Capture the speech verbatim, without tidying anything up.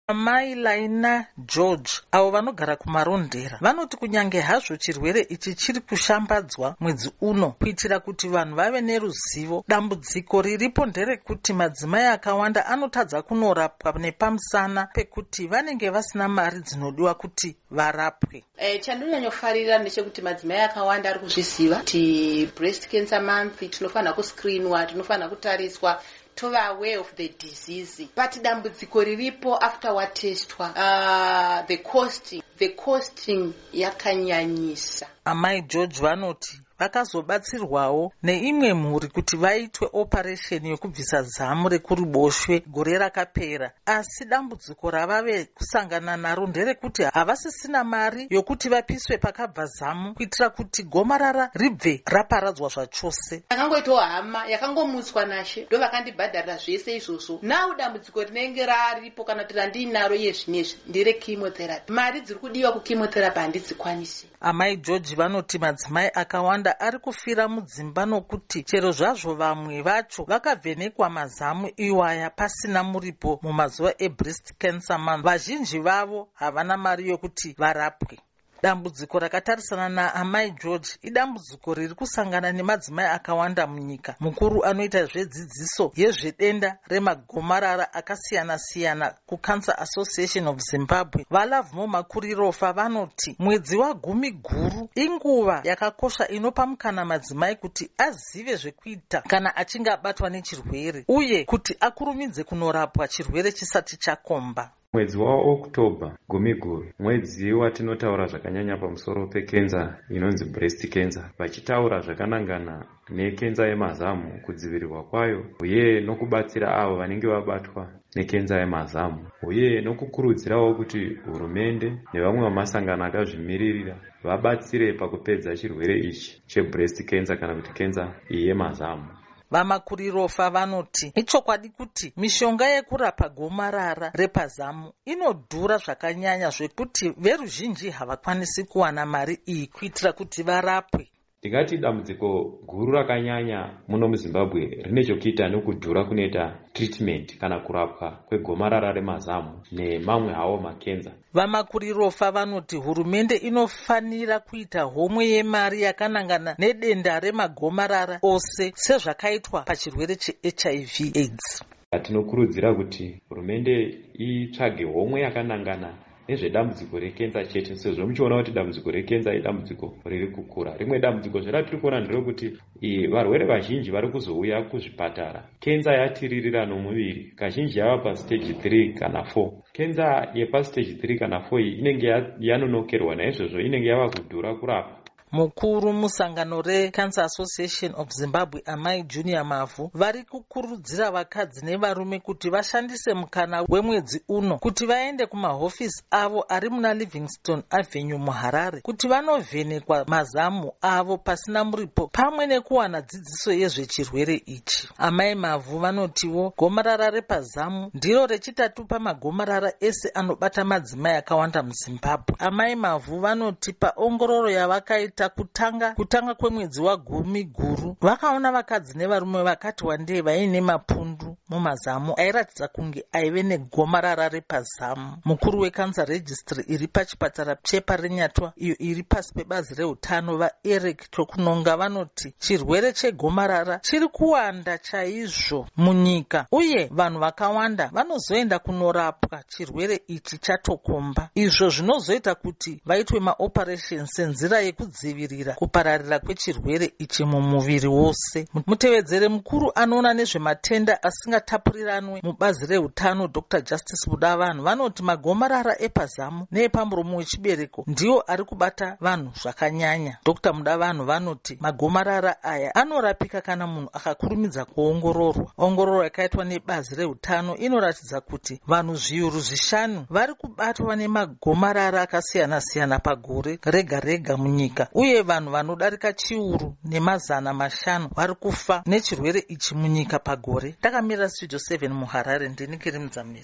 Amai Laina George avo vanogara kumarondera vanoti kunyange hazvo chirwere ichi chiri kushambadzwa mwedzi uno kuitira kuti vanhu vave neruzivo, dambudziko riripo nderekuti madzimai akawanda anotadza kunorapwa nepamusana pekuti vanenge vasina mari dzinodiwa kuti varapwe. E, chandinonyanyofarira ndechekuti madzimai akawanda ari kuzviziva kuti breast cancer month tinofanira kuscreenwa, tinofanira kutariswa, tova aware of the disease. But dambudziko riripo after watestwa, uh, the costing, the costing yakanyanyisa. Amai George vanoti vakazobatsirwawo neimwe mhuri kuti vaitwe operation yekubvisa zamu rekuruboshwe gore rakapera, asi dambudziko ravave kusangana naro nderekuti havasisina mari yokuti vapiswe pakabva zamu kuitira kuti gomarara ribve raparadzwa zvachose. Yakangoitawo hama yakangomutswa nashe ndo vakandibhadharira zvese izvozvo. Now dambudziko rinenge raripo kana kuti randinaro yezvinezvi ndere chemotherapy. Mari dziri kudiwa kuchemotherapy handidzikwanisi. Amai George vanoti madzimai akawanda ari kufira mudzimba nokuti chero zvazvo vamwe vacho vakavhenekwa mazamu iwaya pasina muripo mumazuva ebreast cancer month, vazhinji vavo havana mari yokuti varapwe. Dambudziko rakatarisana naamai George idambudziko riri kusangana nemadzimai akawanda munyika. Mukuru anoita zvedzidziso yezvedenda remagomarara akasiyana-siyana kuCancer Association of Zimbabwe, Valavmo Makurirofa vanoti mwedzi wagumi guru inguva yakakosha inopa mukana madzimai kuti azive zvekuita kana achinge abatwa nechirwere uye kuti akurumidze kunorapwa chirwere chisati chakomba. Mwedzi waOktoba gumi guru mwedzi watinotaura zvakanyanya pamusoro pekenza inonzi breast cancer, vachitaura zvakanangana nekenza yemazamu, kudzivirirwa kwayo uye nokubatsira avo vanenge vabatwa nekenza yemazamu, uye nokukurudzirawo kuti hurumende nevamwe vamasangano akazvimiririra vabatsire pakupedza chirwere ichi chebreast cancer kana kuti kenza iyi yemazamu. Vamakurirofa vanoti ichokwadi kuti mishonga yekurapa gomarara repazamu inodhura zvakanyanya zvekuti veruzhinji havakwanisi kuwana mari iyi kuitira kuti varapwe. Ndingati dambudziko guru rakanyanya muno muZimbabwe rine chokuita nokudhura kunoita treatment kana kurapwa kwegomarara remazamu nemamwe hawo makenza. Vamakurirofa vanoti hurumende inofanira kuita homwe yemari yakanangana nedenda remagomarara ose sezvakaitwa pachirwere cheH I V AIDS. Tinokurudzira kuti hurumende itsvage homwe yakanangana nezvedambudziko rekenza chete, sezvo muchiona kuti dambudziko rekenza idambudziko riri kukura. Rimwe dambudziko zvaratiri kuona nderekuti varwere vazhinji vari kuzouya kuzvipatara kenza yatiririra nomuviri, kazhinji yava pastage three kana four. Kenza yepastage three kana four iyi inenge yanonokerwa, naizvozvo inenge yava kudhura kurapa. Mukuru musangano reCancer Association of Zimbabwe Amai Junior Mavu vari kukurudzira vakadzi nevarume kuti vashandise mukana wemwedzi uno kuti vaende kumahofisi avo ari muna Livingstone Avenue muHarare kuti vanovhenekwa mazamu avo pasina muripo pamwe nekuwana dzidziso yezvechirwere ichi. Amai Mavu vanotiwo gomarara repazamu ndiro rechitatu pamagomarara ese anobata madzimai akawanda muZimbabwe. Amai Mavu vanoti paongororo yavakaita kutanga kutanga kwemwedzi wagumi guru vakaona vakadzi nevarume vakati wandei vaine mapundu mumazamu airatidza kunge aive negomarara repazamu. Mukuru weCancer Registry iri pachipatara cheparenyatwa iyo iri pasi pebazi reutano vaEric Tokunonga vanoti chirwere chegomarara chiri kuwanda chaizvo munyika uye vanhu vakawanda vanozoenda kunorapwa chirwere ichi chatokomba, izvo zvinozoita kuti vaitwe maoperation senzira yekudzivirira kupararira kwechirwere ichi mumuviri wose. Mutevedzere mukuru anoona nezvematenda asingatapuriranwe mubazi reutano Doctor Justice Budavanhu vanoti magomarara epazamu neepamuromo wechibereko ndiwo ari kubata vanhu zvakanyanya. Doctor Budavanhu vanoti magomarara aya anorapika kana munhu akakurumidza kuongororwa. Ongororo yakaitwa nebazi reutano inoratidza kuti vanhu zviuru zvishanu vari kubatwa nemagomarara akasiyana-siyana pagore rega rega munyika uye vanhu vanodarika chiuru nemazana mashanu vari kufa nechirwere ichi munyika pagore. Takamira Studio seven muHarare, ndini Kiri Mudzamiri.